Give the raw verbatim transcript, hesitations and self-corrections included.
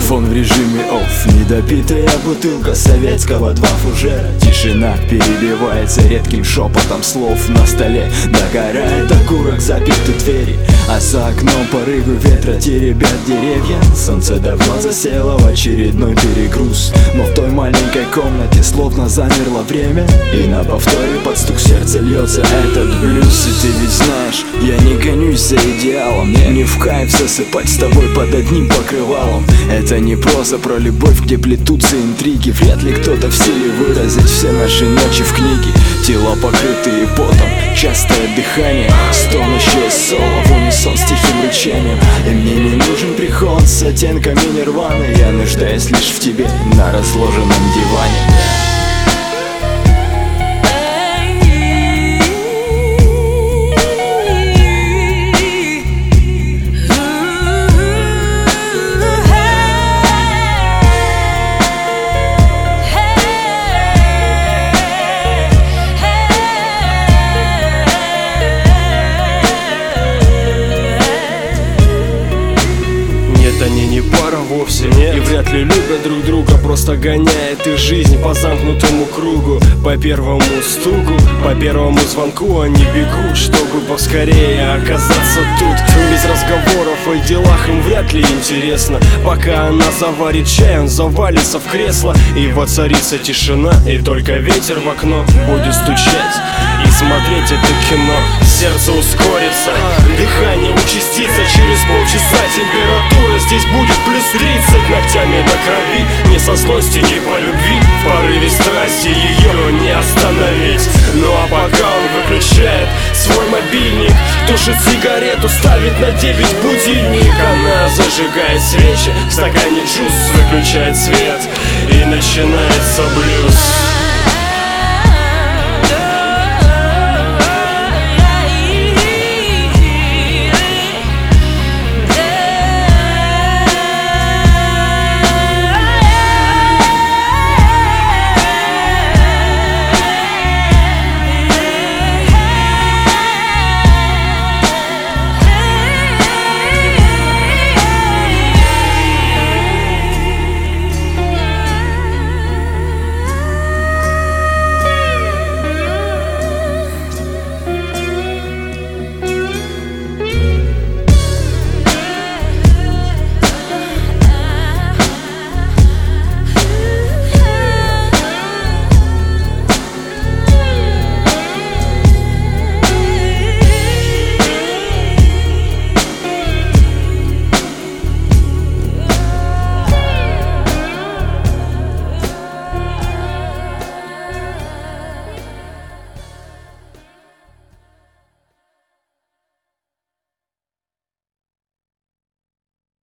Телефон в режиме офф, недопитая бутылка советского два фужера. Тишина перебивается редким шепотом слов. На столе догорает окурок, заперты двери, а за окном порывы ветра теребят деревья. Солнце давно засело в очередной перегруз, но в той маленькой комнате словно замерло время, и на повторе под стук сердца льется этот блюз. И ты ведь знаешь, я не гонюсь за идеалом, мне не в кайф засыпать с тобой под одним покрывалом. Это не проза про любовь, где плетутся интриги. Вряд ли кто-то в силе выразить все наши ночи в книге. Тела покрытые потом, частое дыхание, стонущее соло в унисон с тихим рычанием. И мне не нужен приход с оттенками нирваны, я нуждаюсь лишь в тебе на разложенном диване. Они не пара вовсе, нет. И вряд ли любят друг друга, просто гоняет их жизнь по замкнутому кругу. По первому стуку, по первому звонку они бегут, чтобы поскорее оказаться тут. Без разговоров о делах им вряд ли интересно. Пока она заварит чай, он завалится в кресло, и воцарится тишина, и только ветер в окно будет стучать и смотреть это кино. Сердце ускорится, дыхание участится, через полчаса температура здесь будет плюс тридцать. Ногтями до крови, не со злости, не по любви, в порыве страсти ее не остановить. Ну а пока он выключает свой мобильник, тушит сигарету, ставит на девять будильник. Она зажигает свечи, в стакане джус, выключает свет, и начинается блюз.